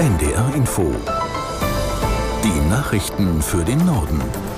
NDR Info. Die Nachrichten für den Norden.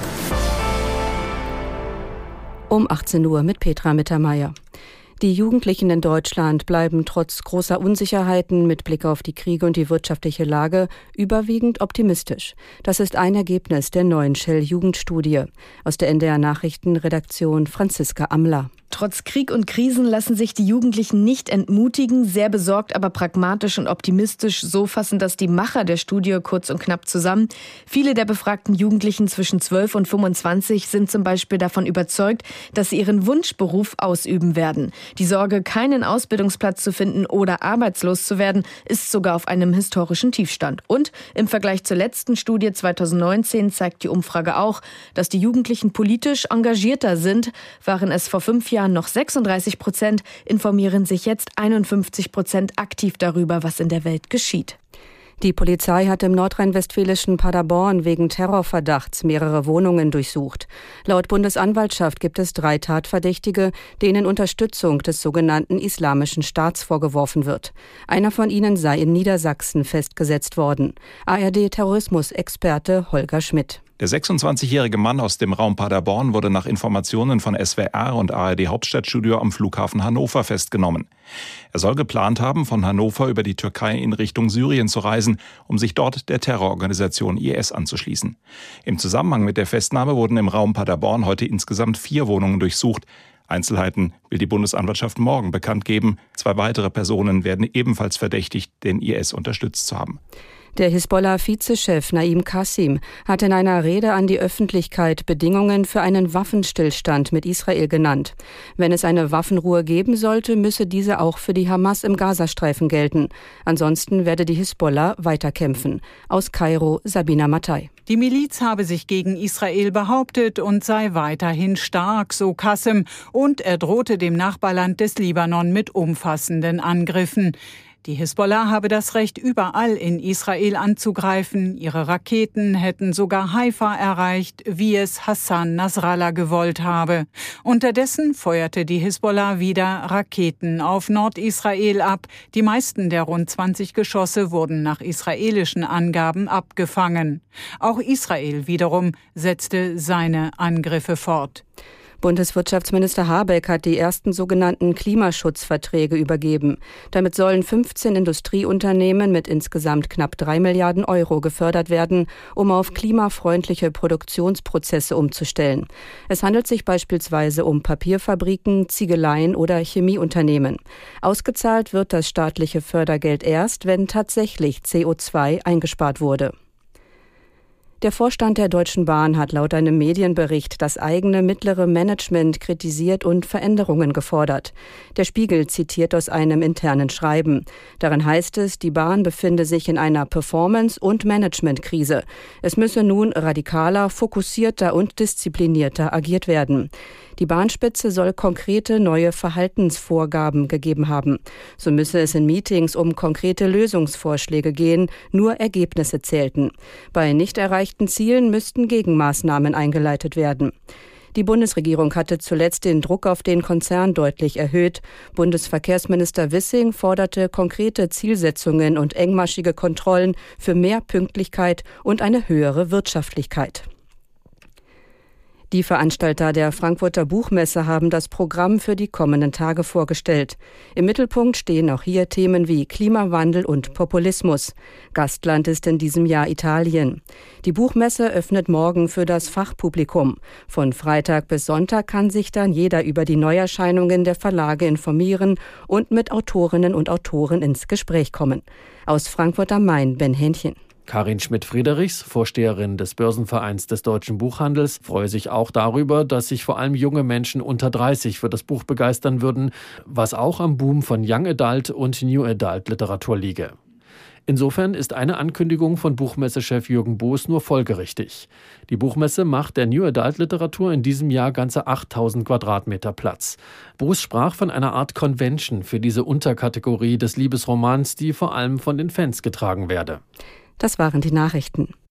Um 18 Uhr mit Petra Mittermeier. Die Jugendlichen in Deutschland bleiben trotz großer Unsicherheiten mit Blick auf die Kriege und die wirtschaftliche Lage überwiegend optimistisch. Das ist ein Ergebnis der neuen Shell-Jugendstudie. Aus der NDR Nachrichtenredaktion Franziska Amler. Trotz Krieg und Krisen lassen sich die Jugendlichen nicht entmutigen, sehr besorgt, aber pragmatisch und optimistisch. So fassen das die Macher der Studie kurz und knapp zusammen. Viele der befragten Jugendlichen zwischen 12 und 25 sind zum Beispiel davon überzeugt, dass sie ihren Wunschberuf ausüben werden. Die Sorge, keinen Ausbildungsplatz zu finden oder arbeitslos zu werden, ist sogar auf einem historischen Tiefstand. Und im Vergleich zur letzten Studie 2019 zeigt die Umfrage auch, dass die Jugendlichen politisch engagierter sind. Waren es vor 5 Jahren noch 36%, informieren sich jetzt 51% aktiv darüber, was in der Welt geschieht. Die Polizei hat im nordrhein-westfälischen Paderborn wegen Terrorverdachts mehrere Wohnungen durchsucht. Laut Bundesanwaltschaft gibt es 3 Tatverdächtige, denen Unterstützung des sogenannten Islamischen Staats vorgeworfen wird. Einer von ihnen sei in Niedersachsen festgesetzt worden. ARD-Terrorismusexperte Holger Schmidt. Der 26-jährige Mann aus dem Raum Paderborn wurde nach Informationen von SWR und ARD Hauptstadtstudio am Flughafen Hannover festgenommen. Er soll geplant haben, von Hannover über die Türkei in Richtung Syrien zu reisen, um sich dort der Terrororganisation IS anzuschließen. Im Zusammenhang mit der Festnahme wurden im Raum Paderborn heute insgesamt 4 Wohnungen durchsucht. Einzelheiten will die Bundesanwaltschaft morgen bekannt geben. 2 weitere Personen werden ebenfalls verdächtigt, den IS unterstützt zu haben. Der Hisbollah-Vizechef Naim Qasim hat in einer Rede an die Öffentlichkeit Bedingungen für einen Waffenstillstand mit Israel genannt. Wenn es eine Waffenruhe geben sollte, müsse diese auch für die Hamas im Gazastreifen gelten. Ansonsten werde die Hisbollah weiterkämpfen. Aus Kairo Sabina Mattei. Die Miliz habe sich gegen Israel behauptet und sei weiterhin stark, so Qasim. Und er drohte dem Nachbarland des Libanon mit umfassenden Angriffen. Die Hisbollah habe das Recht, überall in Israel anzugreifen. Ihre Raketen hätten sogar Haifa erreicht, wie es Hassan Nasrallah gewollt habe. Unterdessen feuerte die Hisbollah wieder Raketen auf Nordisrael ab. Die meisten der rund 20 Geschosse wurden nach israelischen Angaben abgefangen. Auch Israel wiederum setzte seine Angriffe fort. Bundeswirtschaftsminister Habeck hat die ersten sogenannten Klimaschutzverträge übergeben. Damit sollen 15 Industrieunternehmen mit insgesamt knapp 3 Milliarden Euro gefördert werden, um auf klimafreundliche Produktionsprozesse umzustellen. Es handelt sich beispielsweise um Papierfabriken, Ziegeleien oder Chemieunternehmen. Ausgezahlt wird das staatliche Fördergeld erst, wenn tatsächlich CO2 eingespart wurde. Der Vorstand der Deutschen Bahn hat laut einem Medienbericht das eigene mittlere Management kritisiert und Veränderungen gefordert. Der Spiegel zitiert aus einem internen Schreiben. Darin heißt es, die Bahn befinde sich in einer Performance- und Managementkrise. Es müsse nun radikaler, fokussierter und disziplinierter agiert werden. Die Bahnspitze soll konkrete neue Verhaltensvorgaben gegeben haben. So müsse es in Meetings um konkrete Lösungsvorschläge gehen, nur Ergebnisse zählten. Bei nicht erreichten Zielen müssten Gegenmaßnahmen eingeleitet werden. Die Bundesregierung hatte zuletzt den Druck auf den Konzern deutlich erhöht. Bundesverkehrsminister Wissing forderte konkrete Zielsetzungen und engmaschige Kontrollen für mehr Pünktlichkeit und eine höhere Wirtschaftlichkeit. Die Veranstalter der Frankfurter Buchmesse haben das Programm für die kommenden Tage vorgestellt. Im Mittelpunkt stehen auch hier Themen wie Klimawandel und Populismus. Gastland ist in diesem Jahr Italien. Die Buchmesse öffnet morgen für das Fachpublikum. Von Freitag bis Sonntag kann sich dann jeder über die Neuerscheinungen der Verlage informieren und mit Autorinnen und Autoren ins Gespräch kommen. Aus Frankfurt am Main, Ben Hähnchen. Karin Schmidt-Friedrichs, Vorsteherin des Börsenvereins des deutschen Buchhandels, freue sich auch darüber, dass sich vor allem junge Menschen unter 30 für das Buch begeistern würden, was auch am Boom von Young Adult und New Adult Literatur liege. Insofern ist eine Ankündigung von Buchmessechef Jürgen Boos nur folgerichtig. Die Buchmesse macht der New Adult Literatur in diesem Jahr ganze 8000 Quadratmeter Platz. Boos sprach von einer Art Convention für diese Unterkategorie des Liebesromans, die vor allem von den Fans getragen werde. Das waren die Nachrichten.